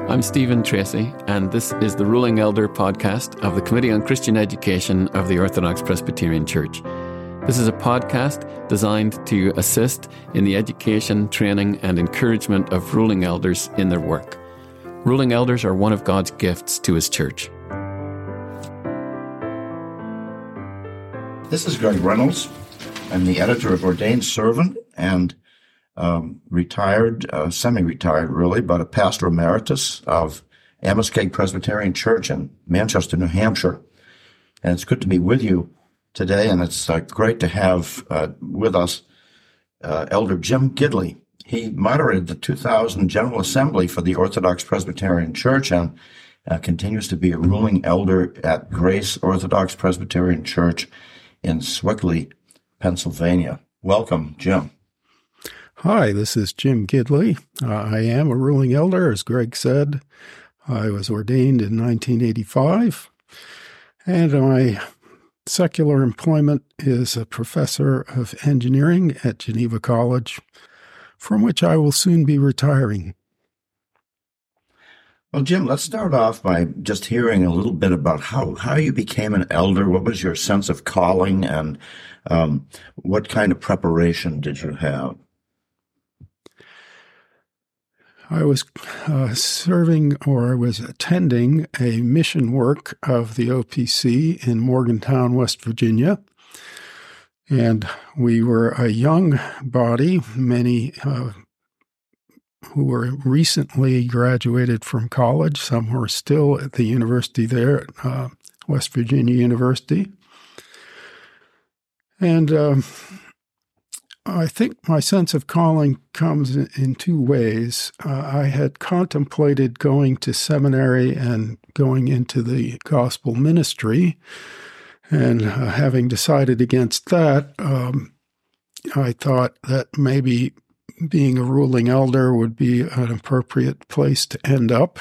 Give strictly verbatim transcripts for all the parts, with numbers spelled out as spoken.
I'm Stephen Tracy, and this is the Ruling Elder podcast of the Committee on Christian Education of the Orthodox Presbyterian Church. This is a podcast designed to assist in the education, training, and encouragement of ruling elders in their work. Ruling elders are one of God's gifts to His church. This is Greg Reynolds. I'm the editor of Ordained Servant and Um, retired, uh, semi-retired really, but a pastor emeritus of Amoskeag Presbyterian Church in Manchester, New Hampshire. And it's good to be with you today, and it's uh, great to have uh, with us uh, Elder Jim Gidley. He moderated the two thousand General Assembly for the Orthodox Presbyterian Church and uh, continues to be a ruling elder at Grace Orthodox Presbyterian Church in Sewickley, Pennsylvania. Welcome, Jim. Hi, this is Jim Gidley. Uh, I am a ruling elder, as Greg said. I was ordained in nineteen eighty-five, and my secular employment is a professor of engineering at Geneva College, from which I will soon be retiring. Well, Jim, let's start off by just hearing a little bit about how, how you became an elder. What was your sense of calling, and um, what kind of preparation did you have? I was uh, serving, or I was attending, a mission work of the O P C in Morgantown, West Virginia. And we were a young body, many uh, who were recently graduated from college. Some were still at the university there, at uh, West Virginia University. And um, I think my sense of calling comes in, in two ways. Uh, I had contemplated going to seminary and going into the gospel ministry, and uh, having decided against that, um, I thought that maybe being a ruling elder would be an appropriate place to end up.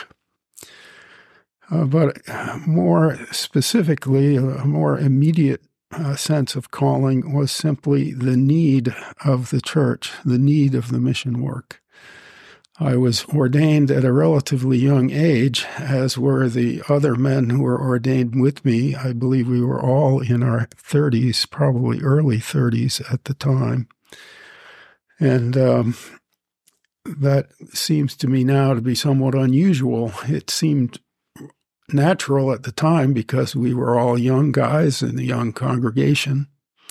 Uh, but more specifically, a more immediate Uh, sense of calling was simply the need of the church, the need of the mission work. I was ordained at a relatively young age, as were the other men who were ordained with me. I believe we were all in our thirties, probably early thirties at the time. And um, that seems to me now to be somewhat unusual. It seemed natural at the time because we were all young guys in a young congregation.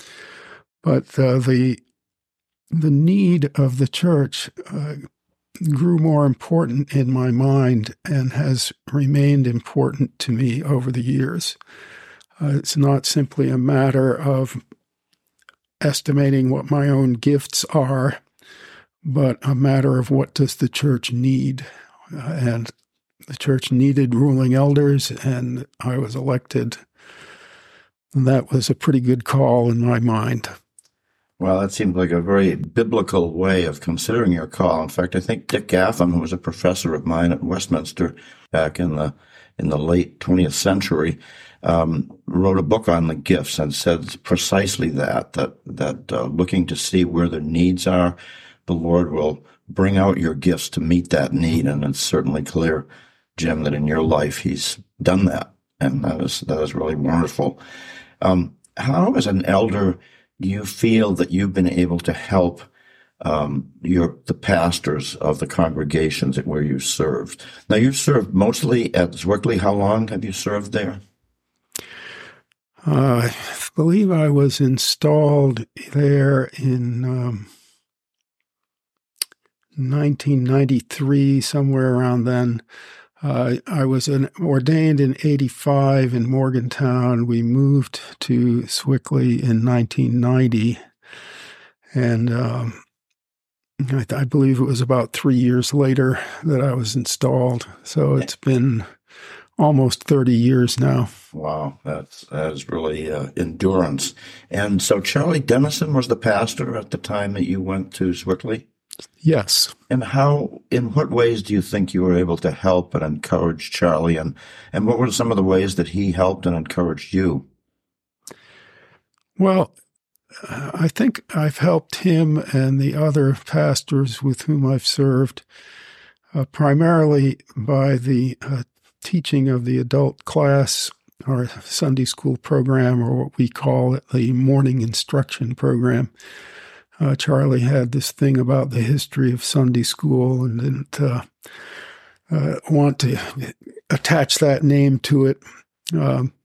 But uh, the the need of the church uh, grew more important in my mind and has remained important to me over the years. Uh, it's not simply a matter of estimating what my own gifts are, but a matter of what does the church need. Uh, and The church needed ruling elders, and I was elected. And that was a pretty good call in my mind. Well, that seemed like a very biblical way of considering your call. In fact, I think Dick Gaffin, who was a professor of mine at Westminster back in the in the late twentieth century, um, wrote a book on the gifts and said precisely that, that, that uh, looking to see where the needs are, the Lord will bring out your gifts to meet that need. And it's certainly clear, Jim, that in your life He's done that, and that is that is really wonderful. Um, how, as an elder, do you feel that you've been able to help um, your the pastors of the congregations where you served? Now, you've served mostly at Sewickley. How long have you served there? Uh, I believe I was installed there in Um, nineteen ninety-three, somewhere around then. Uh, I was an, ordained in eighty-five in Morgantown. We moved to Sewickley in nineteen ninety, and um, I, I believe it was about three years later that I was installed. So it's been almost thirty years now. Wow, that's that is really uh, endurance. And so Charlie Dennison was the pastor at the time that you went to Sewickley? Yes. And how, in what ways do you think you were able to help and encourage Charlie? And, and what were some of the ways that he helped and encouraged you? Well, I think I've helped him and the other pastors with whom I've served uh, primarily by the uh, teaching of the adult class, our Sunday school program, or what we call it, the morning instruction program. Uh, Charlie had this thing about the history of Sunday school and didn't uh, uh, want to attach that name to it. Um,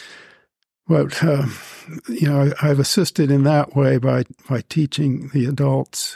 but, uh, you know, I, I've assisted in that way by, by teaching the adults.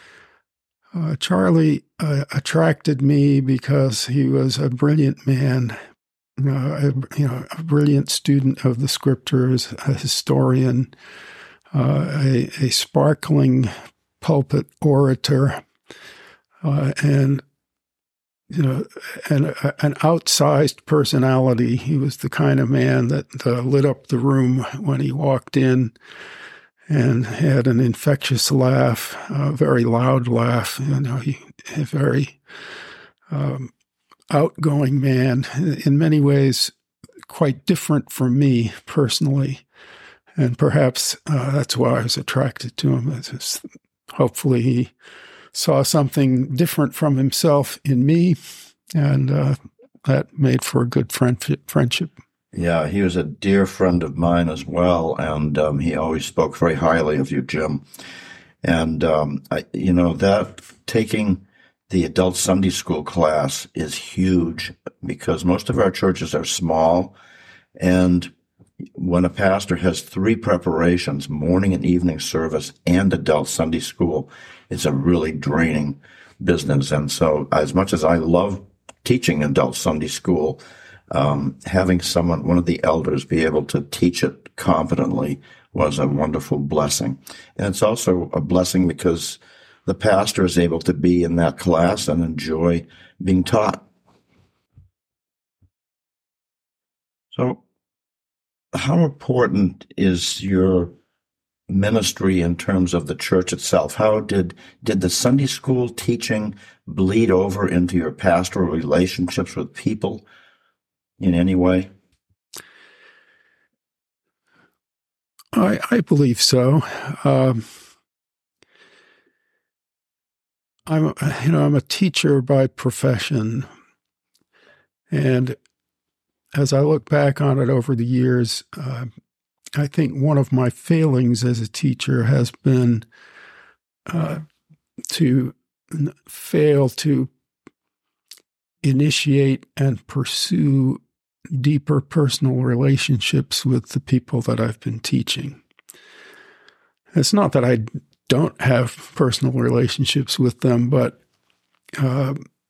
Uh, Charlie uh, attracted me because he was a brilliant man, uh, a, you know, a brilliant student of the scriptures, a historian, uh, a, a sparkling pulpit orator, uh, and you know, an, an outsized personality. He was the kind of man that uh, lit up the room when he walked in, and had an infectious laugh, a very loud laugh. You know, he a very um, outgoing man, in many ways quite different from me personally, and perhaps uh, that's why I was attracted to him. Just, hopefully, he saw something different from himself in me, and uh, that made for a good friendship. friendship. Yeah, he was a dear friend of mine as well, and um, he always spoke very highly of you, Jim. And, um, I, you know, that taking the adult Sunday school class is huge because most of our churches are small, and when a pastor has three preparations, morning and evening service and adult Sunday school, it's a really draining business. And so as much as I love teaching adult Sunday school, Um, having someone, one of the elders, be able to teach it competently was a wonderful blessing. And it's also a blessing because the pastor is able to be in that class and enjoy being taught. So how important is your ministry in terms of the church itself? How did, did the Sunday school teaching bleed over into your pastoral relationships with people in any way? I, I believe so. Um, I'm, you know, I'm a teacher by profession, and as I look back on it over the years, uh, I think one of my failings as a teacher has been uh, to fail to initiate and pursue deeper personal relationships with the people that I've been teaching. It's not that I don't have personal relationships with them, but uh,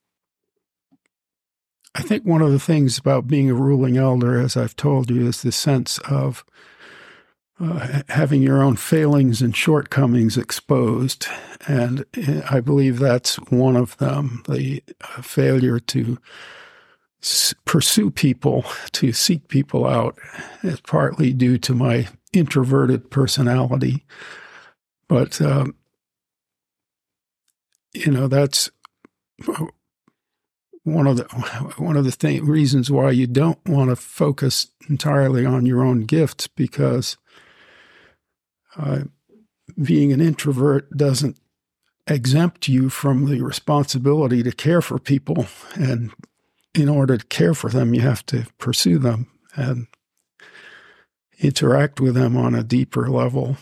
I think one of the things about being a ruling elder, as I've told you, is the sense of uh, having your own failings and shortcomings exposed. And I believe that's one of them, the uh, failure to s- pursue people, to seek people out, is partly due to my introverted personality. But, um, you know, that's one of the one of the th- reasons why you don't want to focus entirely on your own gifts, because uh, being an introvert doesn't exempt you from the responsibility to care for people. And in order to care for them, you have to pursue them and interact with them on a deeper level.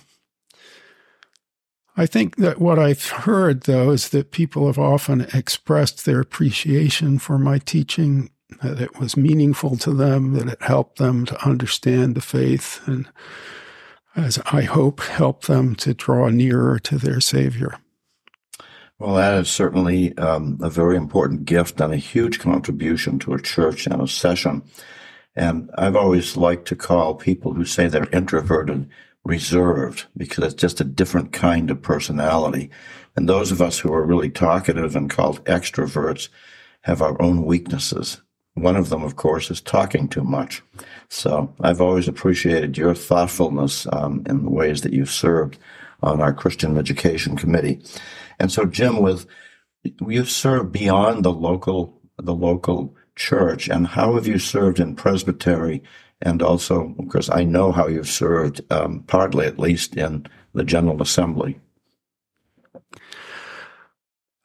I think that what I've heard, though, is that people have often expressed their appreciation for my teaching, that it was meaningful to them, that it helped them to understand the faith, and, as I hope, help them to draw nearer to their Savior. Well, that is certainly um, a very important gift and a huge contribution to a church and a session. And I've always liked to call people who say they're introverted reserved, because it's just a different kind of personality. And those of us who are really talkative and called extroverts have our own weaknesses. One of them, of course, is talking too much. So I've always appreciated your thoughtfulness um, in the ways that you've served on our Christian Education Committee. And so, Jim, with you've served beyond the local the local church, and how have you served in presbytery? And also, of course, I know how you've served, um, partly at least, in the General Assembly.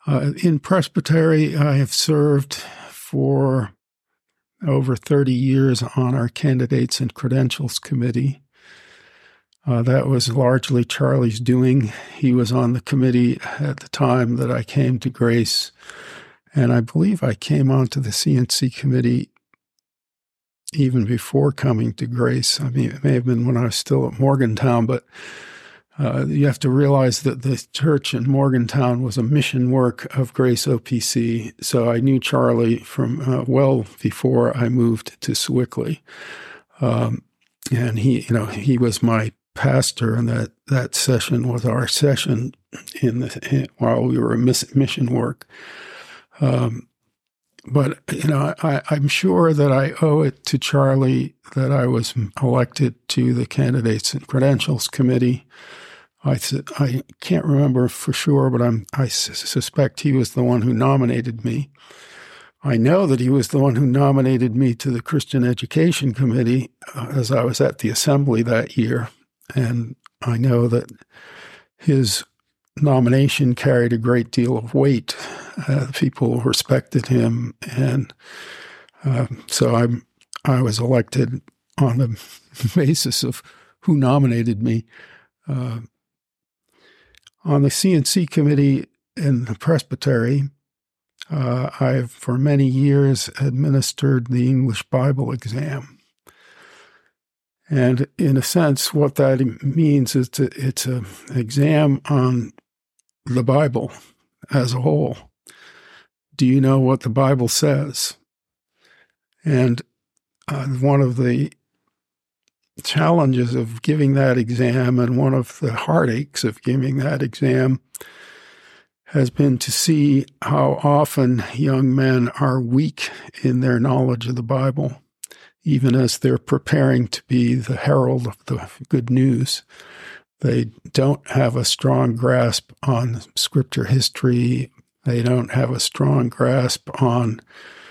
Uh, in Presbytery, I have served for over thirty years on our Candidates and Credentials Committee. Uh, that was largely Charlie's doing. He was on the committee at the time that I came to Grace, and I believe I came onto the C N C committee even before coming to Grace. I mean, it may have been when I was still at Morgantown, but uh, you have to realize that the church in Morgantown was a mission work of Grace O P C, so I knew Charlie from uh, well before I moved to Sewickley. Um, and he, you know, he was my pastor, and that, that session was our session in the in, while we were a miss, mission work. Um, but you know, I, I'm sure that I owe it to Charlie that I was elected to the Candidates and Credentials Committee. I I can't remember for sure, but I'm I suspect he was the one who nominated me. I know that he was the one who nominated me to the Christian Education Committee uh, as I was at the assembly that year. And I know that his nomination carried a great deal of weight. Uh, people respected him. And uh, so I I was elected on the basis of who nominated me. Uh, on the C N C committee in the Presbytery, uh, I've for many years administered the English Bible exam. And in a sense, what that means is to, it's an exam on the Bible as a whole. Do you know what the Bible says? And uh, one of the challenges of giving that exam, and one of the heartaches of giving that exam, has been to see how often young men are weak in their knowledge of the Bible, even as they're preparing to be the herald of the good news. They don't have a strong grasp on scripture history. They don't have a strong grasp on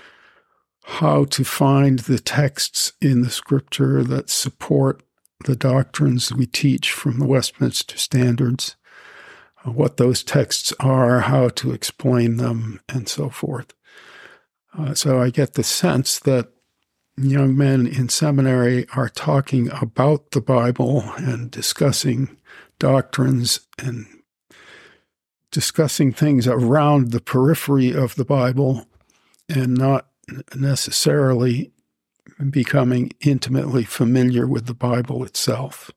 how to find the texts in the scripture that support the doctrines we teach from the Westminster Standards, what those texts are, how to explain them, and so forth. Uh, so I get the sense that young men in seminary are talking about the Bible and discussing doctrines and discussing things around the periphery of the Bible, and not necessarily becoming intimately familiar with the Bible itself.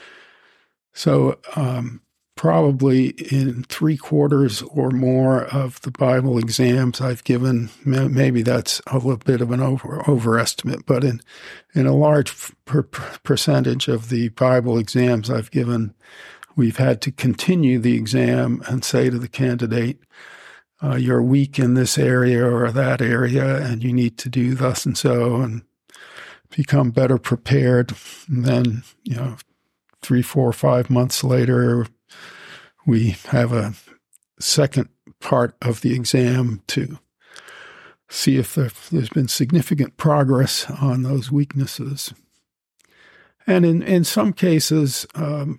So um, probably in three quarters or more of the Bible exams I've given, maybe that's a little bit of an over, overestimate, but in, in a large per- percentage of the Bible exams I've given, we've had to continue the exam and say to the candidate, uh, you're weak in this area or that area, and you need to do thus and so, and become better prepared. And then, you know, three, four, five months later, we have a second part of the exam to see if there, there's been significant progress on those weaknesses. And in, in some cases, um,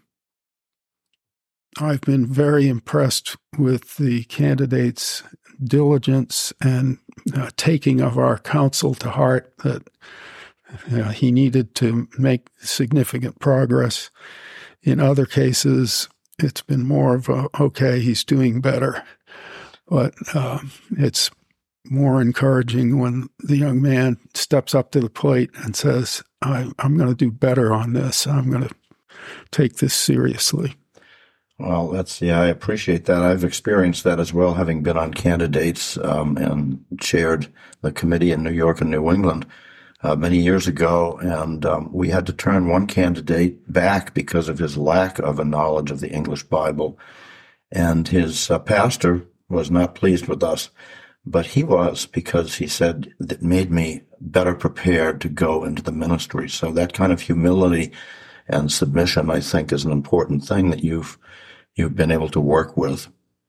I've been very impressed with the candidate's diligence and uh, taking of our counsel to heart that you know, he needed to make significant progress. In other cases, it's been more of a, okay, he's doing better. But uh, it's more encouraging when the young man steps up to the plate and says, I, I'm going to do better on this. I'm going to take this seriously. Well, that's, yeah, I appreciate that. I've experienced that as well, having been on candidates um, and chaired the committee in New York and New England uh, many years ago. And um, we had to turn one candidate back because of his lack of a knowledge of the English Bible. And his uh, pastor was not pleased with us, but he was, because he said it made me better prepared to go into the ministry. So that kind of humility and submission, I think, is an important thing that you've you've been able to work with.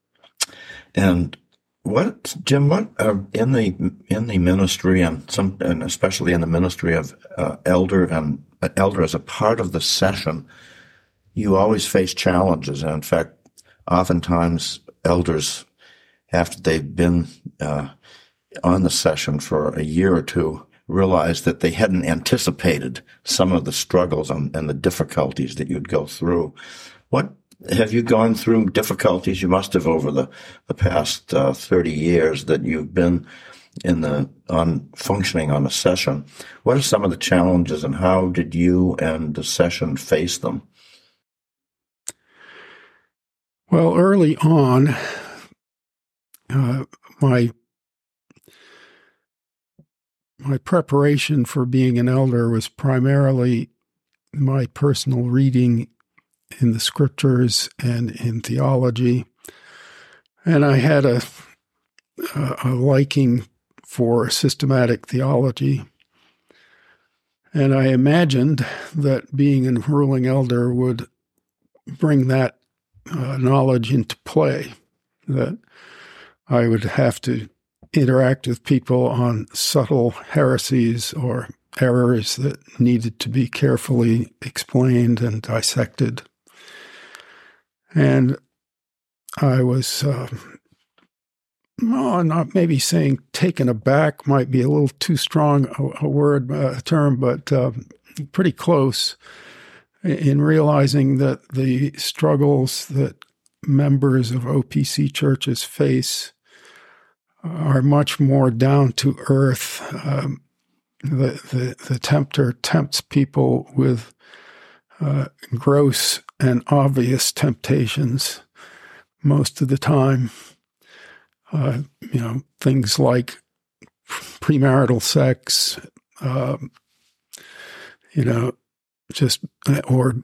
And what, Jim, what uh, in the in the ministry, and some, and especially in the ministry of uh, elder and uh, elder as a part of the session, you always face challenges. And in fact, oftentimes elders after they've been uh, on the session for a year or two, realize that they hadn't anticipated some of the struggles and, and the difficulties that you'd go through. What have you gone through difficulties? You must have over the, the past uh, thirty years that you've been in the on functioning on a session. What are some of the challenges, and how did you and the session face them? Well, early on, uh, my my preparation for being an elder was primarily my personal reading in the scriptures and in theology, and I had a a, a liking for systematic theology, and I imagined that being a ruling elder would bring that uh, knowledge into play, that I would have to interact with people on subtle heresies or errors that needed to be carefully explained and dissected. And I was, uh, well, not maybe saying taken aback might be a little too strong a, a word, a term, but uh, pretty close in realizing that the struggles that members of O P C churches face are much more down to earth. Um, the, the, the tempter tempts people with uh, gross and obvious temptations most of the time. Uh, you know, things like premarital sex, uh, you know, just, or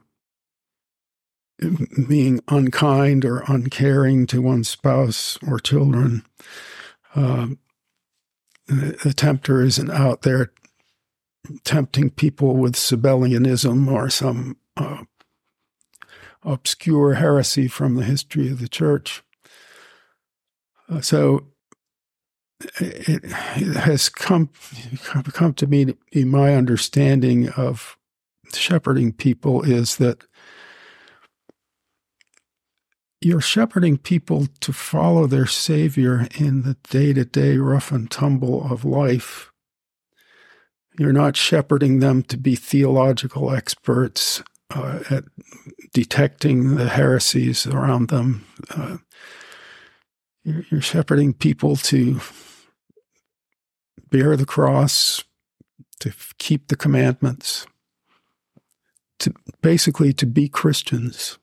being unkind or uncaring to one's spouse or children. Um, the, the tempter isn't out there tempting people with Sabellianism or some uh, obscure heresy from the history of the church. Uh, so it, it has come, come to me to be my understanding of shepherding people is that you're shepherding people to follow their Savior in the day-to-day rough and tumble of life. You're not shepherding them to be theological experts uh, at detecting the heresies around them. Uh, you're, you're shepherding people to bear the cross, to keep the commandments, to basically to be Christians.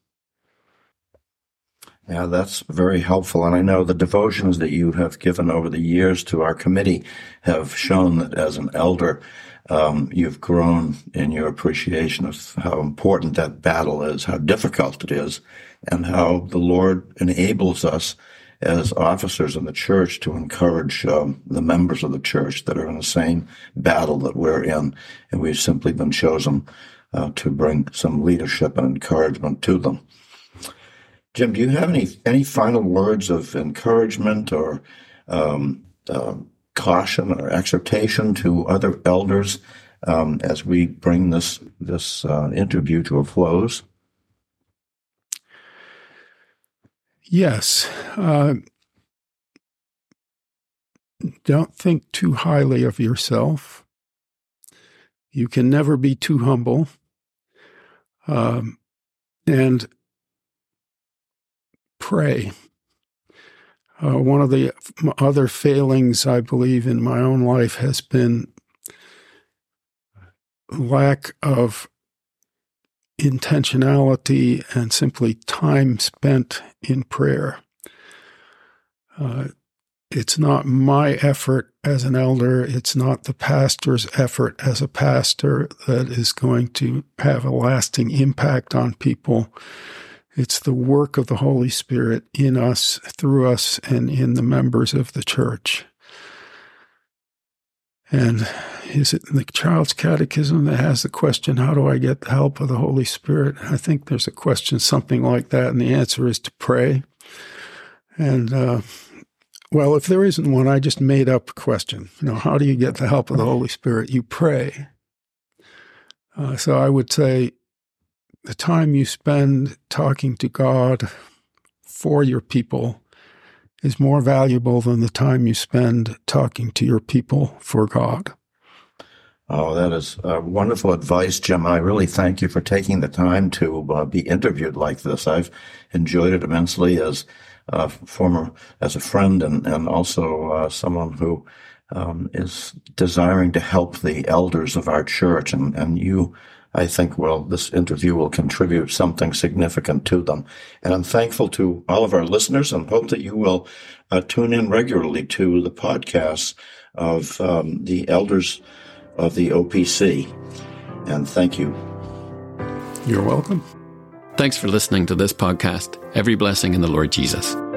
Yeah, that's very helpful. And I know the devotions that you have given over the years to our committee have shown that as an elder, um, you've grown in your appreciation of how important that battle is, how difficult it is, and how the Lord enables us as officers in the church to encourage um, the members of the church that are in the same battle that we're in. And we've simply been chosen uh, to bring some leadership and encouragement to them. Jim, do you have any any final words of encouragement or um, uh, caution or exhortation to other elders um, as we bring this this uh, interview to a close? Yes. Uh, don't think too highly of yourself. You can never be too humble. Um, and pray. Uh, one of the other failings, I believe, in my own life has been lack of intentionality and simply time spent in prayer. Uh, it's not my effort as an elder, it's not the pastor's effort as a pastor that is going to have a lasting impact on people. It's the work of the Holy Spirit in us, through us, and in the members of the church. And is it in the Child's Catechism that has the question, how do I get the help of the Holy Spirit? I think there's a question something like that, and the answer is to pray. And, uh, well, if there isn't one, I just made up a question. You know, how do you get the help of the Holy Spirit? You pray. Uh, so I would say, the time you spend talking to God for your people is more valuable than the time you spend talking to your people for God. Oh, that is uh, wonderful advice, Jim. I really thank you for taking the time to uh, be interviewed like this. I've enjoyed it immensely as a former, as a friend, and and also uh, someone who um, is desiring to help the elders of our church. And and you, I think, well, this interview will contribute something significant to them. And I'm thankful to all of our listeners, and hope that you will uh, tune in regularly to the podcasts of um, the elders of the O P C. And thank you. You're welcome. Thanks for listening to this podcast. Every blessing in the Lord Jesus.